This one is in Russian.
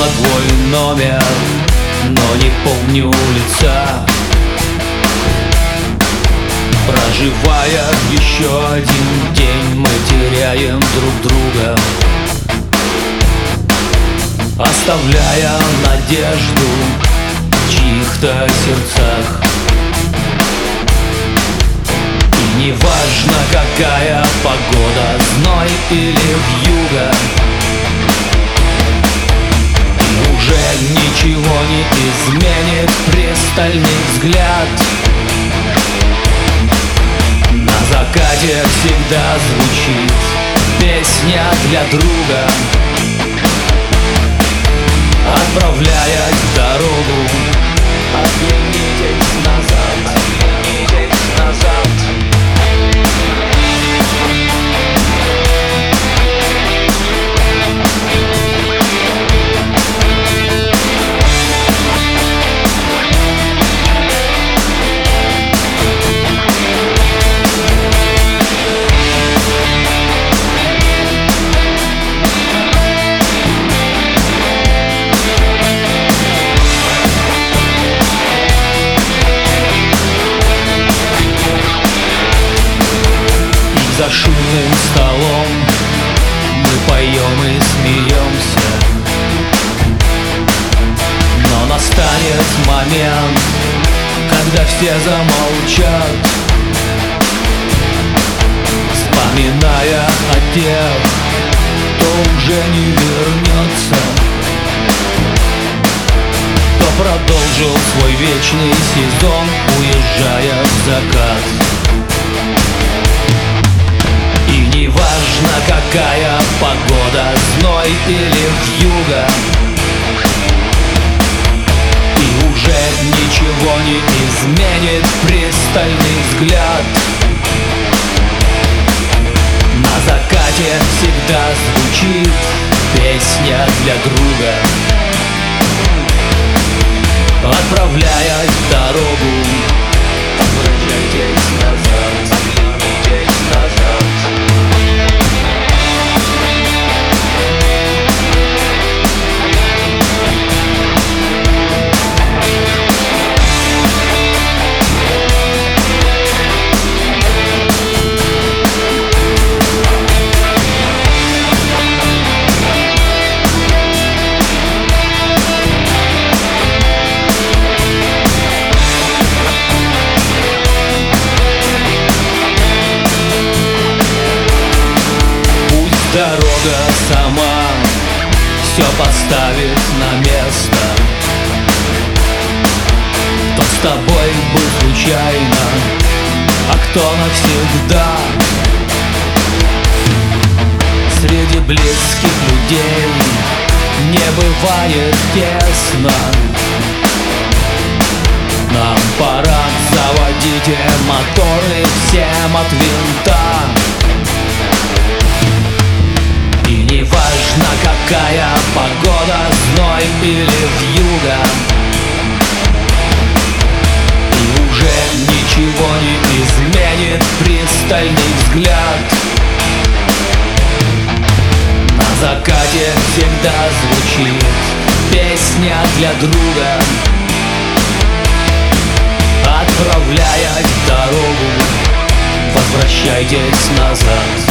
на твой номер, но не помню лица. Проживая еще один день, мы теряем друг друга, оставляя надежду в чьих-то сердцах. И неважно, какая погода, зной или вьюга, уже ничего не изменит пристальный взгляд. На закате всегда звучит песня для друга, отправляя в дорогу. Оглянитесь назад, оглянитесь назад. За шумным столом мы поем и смеемся, но настанет момент, когда все замолчат, вспоминая о тех, кто уже не вернется, кто продолжил свой вечный сезон, уезжая в закат. Неважно, какая погода, зной или вьюга, и уже ничего не изменит пристальный взгляд. На закате всегда звучит песня для друга, отправляя в дорогу. Возвращайтесь назад, оглянитесь назад. Дорога сама все поставит на место. Кто с тобой был случайно, а кто навсегда. Среди близких людей не бывает тесно. Нам пора заводить моторы всем от винта. И неважно, какая погода, зной или вьюга, и уже ничего не изменит пристальный взгляд. На закате всегда звучит песня для друга, отправляя в дорогу. Возвращайтесь назад.